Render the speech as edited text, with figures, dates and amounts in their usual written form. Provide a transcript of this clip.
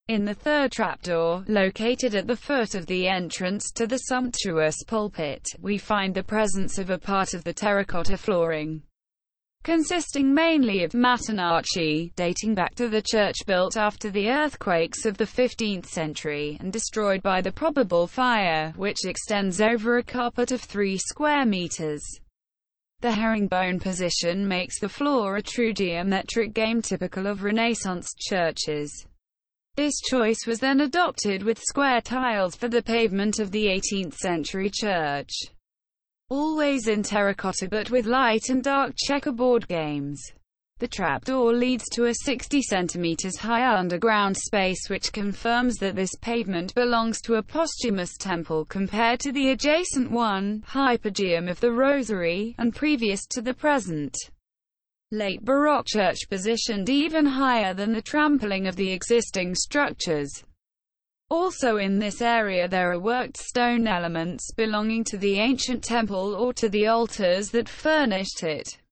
In the third trapdoor, located at the foot of the entrance to the sumptuous pulpit, we find the presence of a part of the terracotta flooring, consisting mainly of matternacci, dating back to the church built after the earthquakes of the 15th century, and destroyed by the probable fire, which extends over a carpet of 3 square meters. The herringbone position makes the floor a true geometric game typical of Renaissance churches. This choice was then adopted with square tiles for the pavement of the 18th century church. Always in terracotta but with light and dark checkerboard games. The trapdoor leads to a 60 centimeters high underground space which confirms that this pavement belongs to a posthumous temple compared to the adjacent one, Hypogeum of the Rosary, and previous to the present. Late Baroque church positioned even higher than the trampling of the existing structures. Also in this area there are worked stone elements belonging to the ancient temple or to the altars that furnished it.